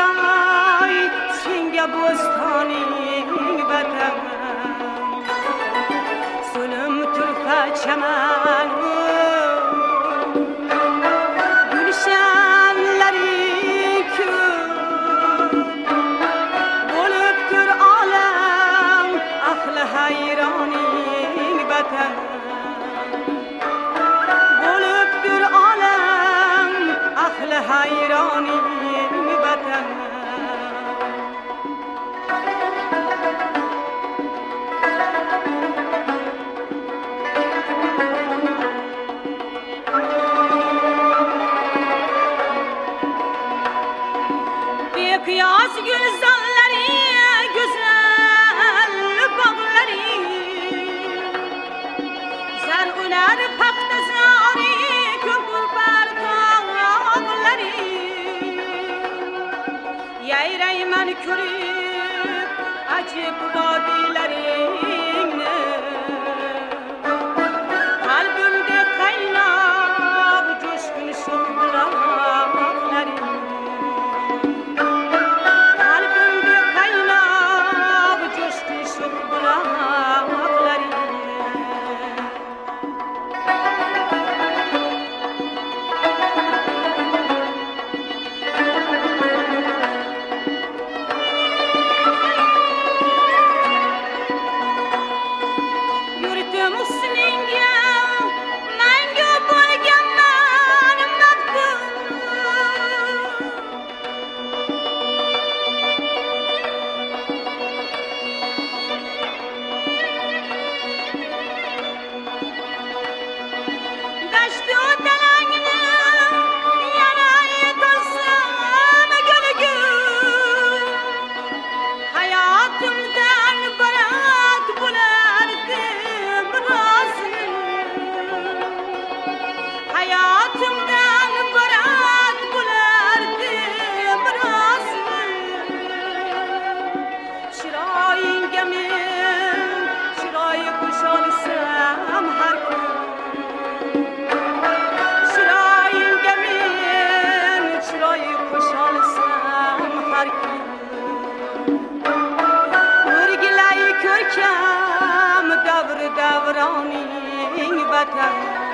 شیرای سنگ بستانی وطن سلم طرف چمن گلشنلری که بلبتر عالم اهل حیرانی وطن بلبتر عالم اهل حیرانی وطن Kıyas güzelleri, güzel bağları Zer'üner pakta zari, köpür berdağları Yeyreymen körüp, acip vadilerini Kalbimde kaynar, coşkun şıklarları دورانی وطن